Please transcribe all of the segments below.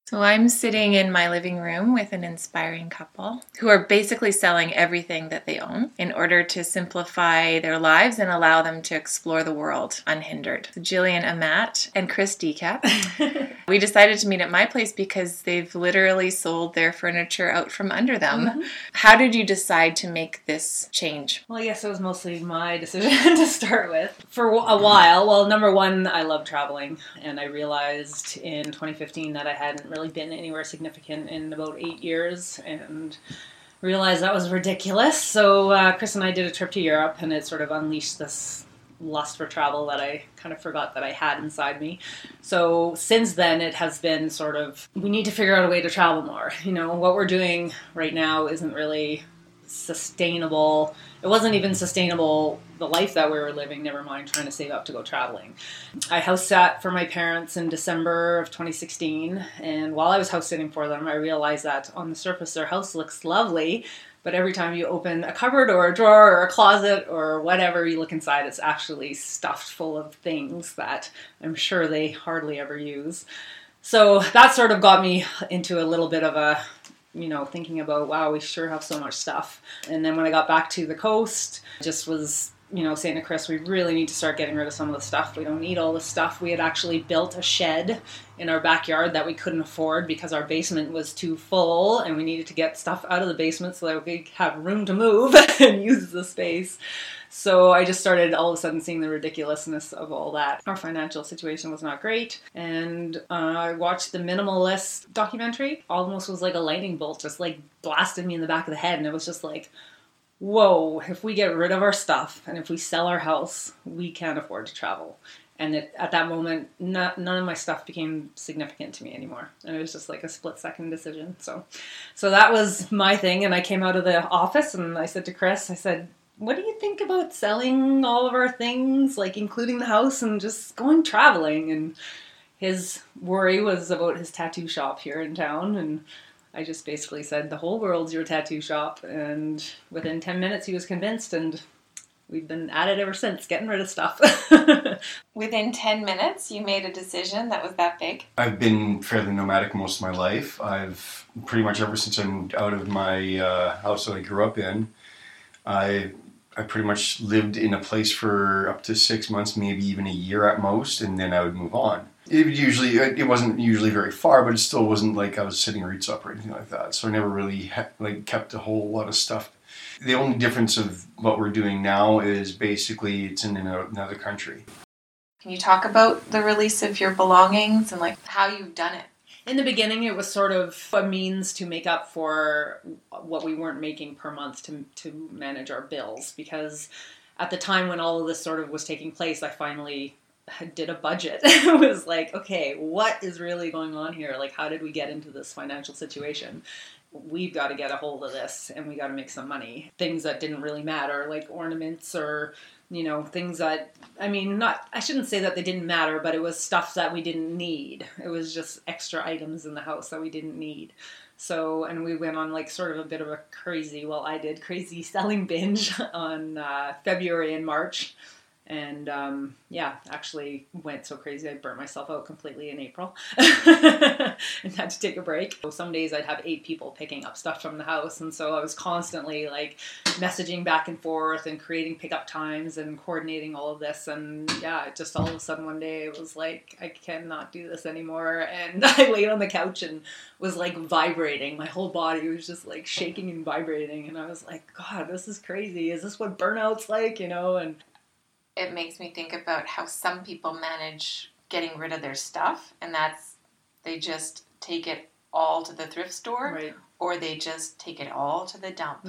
So I'm sitting in my living room with an inspiring couple who are basically selling everything that they own in order to simplify their lives and allow them to explore the world unhindered. So Jillian Amat and Chris Decap. We decided to meet at my place because they've literally sold their furniture out from under them. Mm-hmm. How did you decide to make this change? Well, I guess it was mostly my decision to start with. For a while, well, number one, I love traveling, and I realized in 2015 that I hadn't really been anywhere significant in about 8 years, and realized that was ridiculous. So Chris and I did a trip to Europe, and it sort of unleashed this lust for travel that I kind of forgot that I had inside me. So since then, it has been sort of, we need to figure out a way to travel more. You know, what we're doing right now isn't really sustainable. It wasn't even sustainable, the life that we were living, never mind trying to save up to go traveling. I house sat for my parents in December of 2016, and while I was house sitting for them, I realized that on the surface their house looks lovely, but every time you open a cupboard or a drawer or a closet or whatever you look inside, it's actually stuffed full of things that I'm sure they hardly ever use. So that sort of got me into a little bit of a, thinking about, wow, we sure have so much stuff. And then when I got back to the coast, just was, saying to Chris, we really need to start getting rid of some of the stuff. We don't need all this stuff. We had actually built a shed in our backyard that we couldn't afford because our basement was too full, and we needed to get stuff out of the basement so that we could have room to move and use the space. So I just started all of a sudden seeing the ridiculousness of all that. Our financial situation was not great. And I watched the Minimalist documentary. Almost was like a lightning bolt, just like blasted me in the back of the head. And it was just like, whoa, if we get rid of our stuff and if we sell our house, we can't afford to travel. And at that moment, none of my stuff became significant to me anymore. And it was just like a split-second decision. So that was my thing. And I came out of the office and I said to Chris, I said, what do you think about selling all of our things, like including the house, and just going traveling? And his worry was about his tattoo shop here in town. And I just basically said, the whole world's your tattoo shop. And within 10 minutes, he was convinced, and we've been at it ever since, getting rid of stuff. Within 10 minutes, you made a decision that was that big? I've been fairly nomadic most of my life. I've pretty much ever since I moved out of my house that I grew up in, I pretty much lived in a place for up to 6 months, maybe even a year at most, and then I would move on. It wasn't usually very far, but it still wasn't like I was sitting roots up or anything like that. So I never really kept a whole lot of stuff. The only difference of what we're doing now is basically it's in another country. Can you talk about the release of your belongings and like how you've done it? In the beginning, it was sort of a means to make up for what we weren't making per month to manage our bills. Because at the time when all of this sort of was taking place, I finally did a budget. It was like, okay, what is really going on here? Like, how did we get into this financial situation? We've got to get a hold of this, and we got to make some money. Things that didn't really matter, like ornaments or things that, I shouldn't say that they didn't matter, but it was stuff that we didn't need. It was just extra items in the house that we didn't need. So, and we went on like sort of a bit of a crazy selling binge on February and March. And actually went so crazy I burnt myself out completely in April and had to take a break. So some days I'd have 8 people picking up stuff from the house, and so I was constantly like messaging back and forth and creating pickup times and coordinating all of this. And just all of a sudden one day it was like, I cannot do this anymore. And I laid on the couch and was like vibrating. My whole body was just like shaking and vibrating, and I was like, God, this is crazy. Is this what burnout's like? And it makes me think about how some people manage getting rid of their stuff, and that's they just take it all to the thrift store, right, or they just take it all to the dump,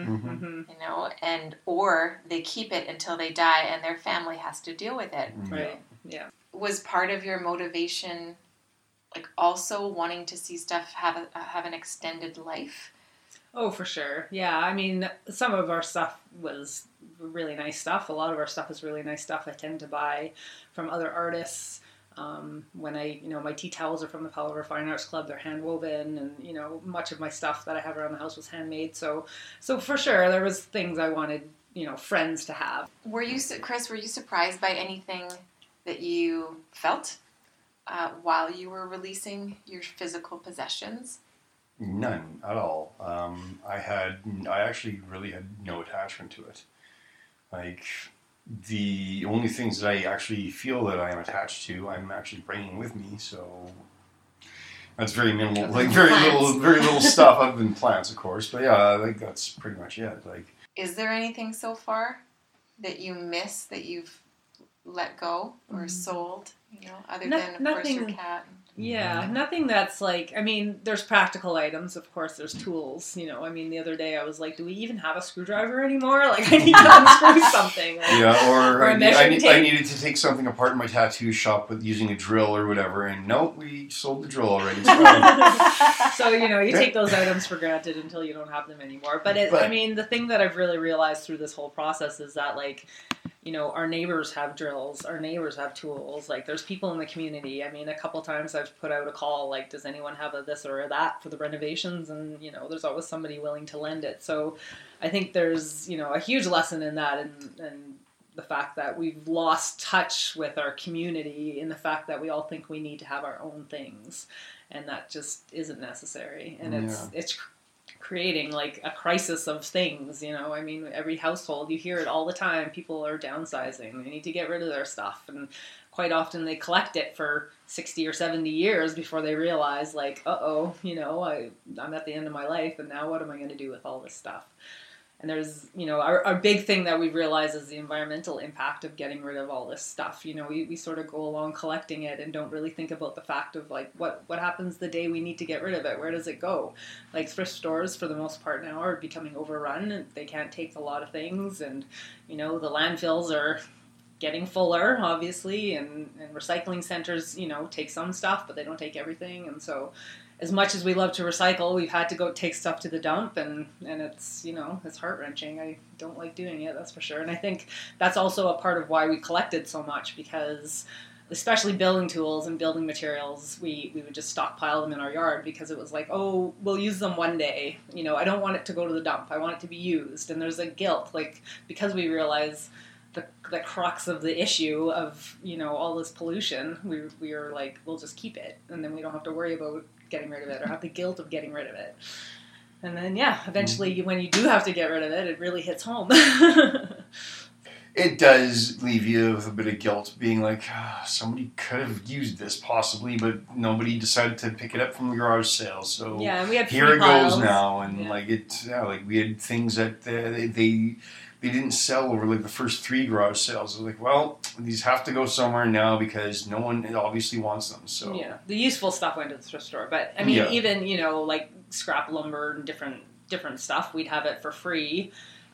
or they keep it until they die and their family has to deal with it. Right. Yeah. Was part of your motivation like also wanting to see stuff have an extended life? Oh, for sure. Yeah, some of our stuff was really nice stuff. A lot of our stuff is really nice stuff. I tend to buy from other artists. When my tea towels are from the Palo Alto Fine Arts Club, they're hand woven, and, much of my stuff that I have around the house was handmade. So for sure, there was things I wanted, friends to have. Chris, were you surprised by anything that you felt? while you were releasing your physical possessions? None at all. I actually really had no attachment to it. Like, the only things that I actually feel that I am attached to, I'm actually bringing with me. So that's very minimal, like very little stuff other than plants, of course. But yeah, I think that's pretty much it. Like, is there anything so far that you miss that you've let go or sold? You know, other than of course your cat. Yeah, nothing that's like, I mean, there's practical items, of course, there's tools, you know, I mean, the other day I was like, do we even have a screwdriver anymore? Like, I need to unscrew something. Like, yeah, or I needed to take something apart in my tattoo shop with using a drill or whatever, and nope, we sold the drill already. So, you know, you take those items for granted until you don't have them anymore. But I mean, the thing that I've really realized through this whole process is that, like, you know, our neighbors have drills, our neighbors have tools, like there's people in the community. I mean, a couple times I've put out a call, like, does anyone have a this or a that for the renovations? And, you know, there's always somebody willing to lend it. So I think there's, you know, a huge lesson in that, and the fact that we've lost touch with our community in the fact that we all think we need to have our own things, and that just isn't necessary. And it's creating like a crisis of things, you know. I mean, every household, you hear it all the time, people are downsizing, they need to get rid of their stuff, and quite often they collect it for 60 or 70 years before they realize, like, you know, I'm at the end of my life, and now what am I going to do with all this stuff? And there's, you know, our big thing that we've realized is the environmental impact of getting rid of all this stuff. You know, we sort of go along collecting it and don't really think about the fact of, like, what happens the day we need to get rid of it? Where does it go? Like, thrift stores, for the most part now, are becoming overrun. They can't take a lot of things. And, you know, the landfills are getting fuller, obviously. And recycling centers, you know, take some stuff, but they don't take everything. And so as much as we love to recycle, we've had to go take stuff to the dump, and it's, you know, it's heart-wrenching. I don't like doing it, that's for sure. And I think that's also a part of why we collected so much, because especially building tools and building materials, we would just stockpile them in our yard because it was like, oh, we'll use them one day. You know, I don't want it to go to the dump. I want it to be used. And there's a guilt, like, because we realize the crux of the issue of, you know, all this pollution, we are like, we'll just keep it, and then we don't have to worry about getting rid of it or have the guilt of getting rid of it. And then, yeah, eventually when you do have to get rid of it, it really hits home. It does leave you with a bit of guilt, being like, somebody could have used this possibly, but nobody decided to pick it up from the garage sale. So yeah, and we had here it piles. Goes now, and like we had things that they didn't sell over like the first 3 garage sales. I was like, well, these have to go somewhere now because no one obviously wants them. So yeah, the useful stuff went to the thrift store, but I mean, even, you know, like scrap lumber and different stuff, we'd have it for free.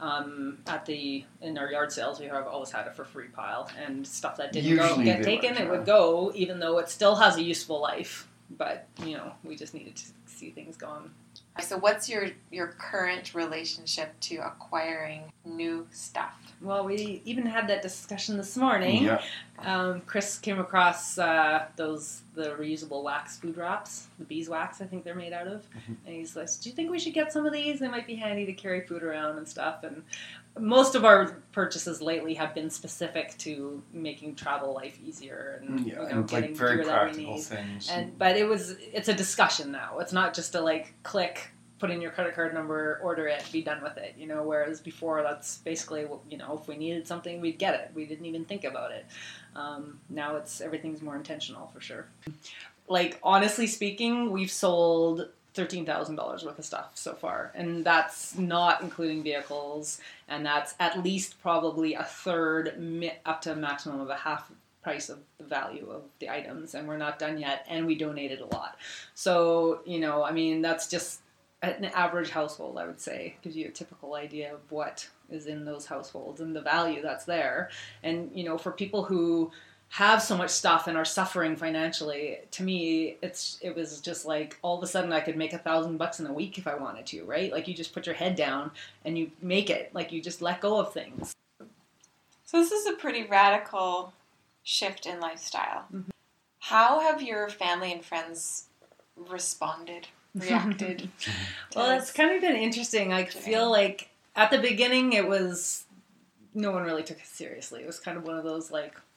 In our yard sales, we have always had a for free pile, and stuff that didn't get taken, it would go, even though it still has a useful life. But, you know, we just needed to see things gone. So what's your current relationship to acquiring new stuff? Well, we even had that discussion this morning. Yeah. Chris came across the reusable wax food wraps, the beeswax, I think they're made out of. Mm-hmm. And he's like, do you think we should get some of these? They might be handy to carry food around and stuff. And most of our purchases lately have been specific to making travel life easier and, you know, and getting like very gear that we practical need. things. But it's a discussion now. It's not just a, like, click, put in your credit card number, order it, be done with it, you know, whereas before that's basically, you know, if we needed something, we'd get it. We didn't even think about it. Now everything's more intentional, for sure. Like, honestly speaking, we've sold $13,000 worth of stuff so far, and that's not including vehicles, and that's at least probably a third, up to a maximum of a half price of the value of the items, and we're not done yet, and we donated a lot. So, you know, I mean, that's just an average household, I would say. Gives you a typical idea of what is in those households and the value that's there. And, you know, for people who have so much stuff and are suffering financially, to me, it was just like, all of a sudden I could make $1,000 in a week if I wanted to, right? Like, you just put your head down and you make it. Like, you just let go of things. So this is a pretty radical shift in lifestyle. Mm-hmm. How have your family and friends reacted? Well, it's kind of been interesting. I feel like at the beginning no one really took it seriously. It was kind of one of those, like,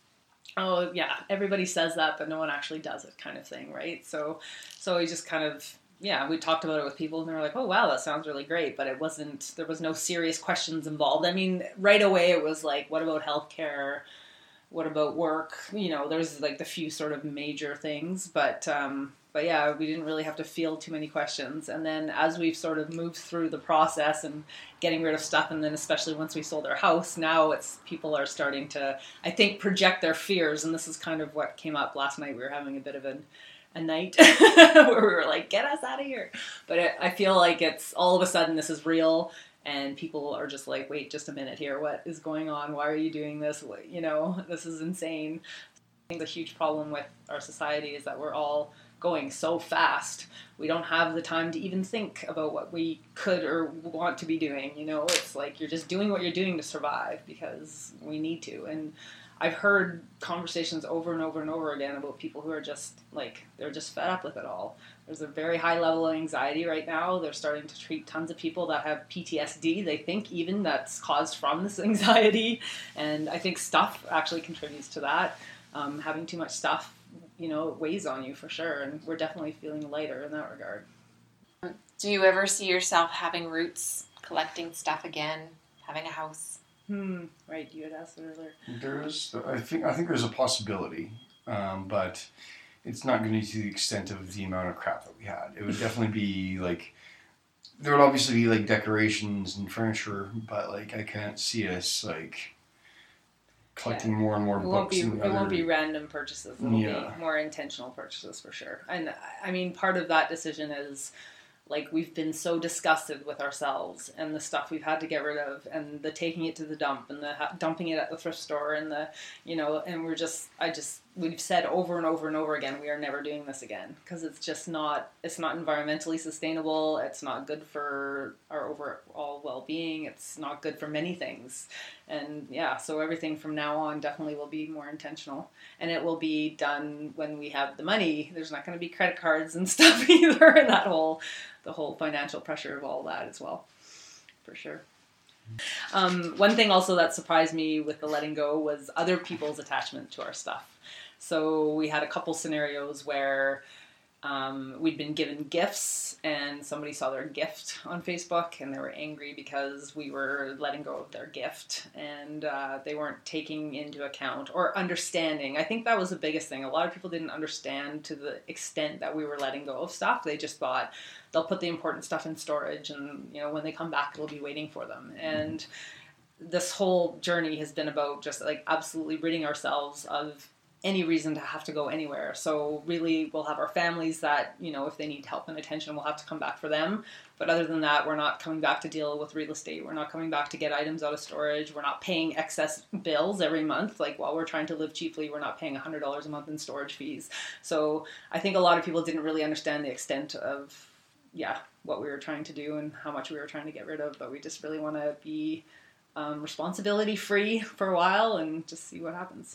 Oh yeah, everybody says that, but no one actually does it, kind of thing, right? So we just kind of, yeah, we talked about it with people, and they were like, "Oh wow, that sounds really great," but it wasn't. There was no serious questions involved. I mean, right away it was like, "What about healthcare? What about work?" There's like the few sort of major things, but yeah, we didn't really have to field too many questions. And then as we've sort of moved through the process and getting rid of stuff, and then especially once we sold our house, now it's people are starting to, I think, project their fears. And this is kind of what came up last night. We were having a bit of a night where we were like, "Get us out of here." But I feel like it's all of a sudden this is real. And people are just like, "Wait, just a minute here. What is going on? Why are you doing this? This is insane." I think the huge problem with our society is that we're all going so fast. We don't have the time to even think about what we could or want to be doing. It's like you're just doing what you're doing to survive because we need to. And I've heard conversations over and over and over again about people who are just like, they're just fed up with it all. There's a very high level of anxiety right now. They're starting to treat tons of people that have PTSD. They think even that's caused from this anxiety. And I think stuff actually contributes to that. Having too much stuff, it weighs on you for sure. And we're definitely feeling lighter in that regard. Do you ever see yourself having roots, collecting stuff again, having a house? Right, you had asked it earlier. I think there's a possibility, but it's not going to be to the extent of the amount of crap that we had. It would definitely be like, there would obviously be like decorations and furniture, but like I can't see us like collecting more and more books. It won't be random purchases. It'll be more intentional purchases for sure. And I mean, part of that decision is like we've been so disgusted with ourselves and the stuff we've had to get rid of, and the taking it to the dump, and the dumping it at the thrift store, and and we've said over and over and over again, we are never doing this again, because it's not environmentally sustainable. It's not good for our overall well-being. It's not good for many things. And yeah, so everything from now on definitely will be more intentional, and it will be done when we have the money. There's not going to be credit cards and stuff either, and the whole financial pressure of all that as well, for sure. One thing also that surprised me with the letting go was other people's attachment to our stuff. So we had a couple scenarios where we'd been given gifts, and somebody saw their gift on Facebook and they were angry because we were letting go of their gift, and they weren't taking into account or understanding. I think that was the biggest thing. A lot of people didn't understand to the extent that we were letting go of stuff. They just thought they'll put the important stuff in storage, and when they come back, it'll be waiting for them. And this whole journey has been about just like absolutely ridding ourselves of any reason to have to go anywhere. So really, we'll have our families that, if they need help and attention, we'll have to come back for them. But other than that, we're not coming back to deal with real estate. We're not coming back to get items out of storage. We're not paying excess bills every month. Like, while we're trying to live cheaply, we're not paying $100 a month in storage fees. So I think a lot of people didn't really understand the extent of, what we were trying to do and how much we were trying to get rid of. But we just really want to be responsibility free for a while and just see what happens.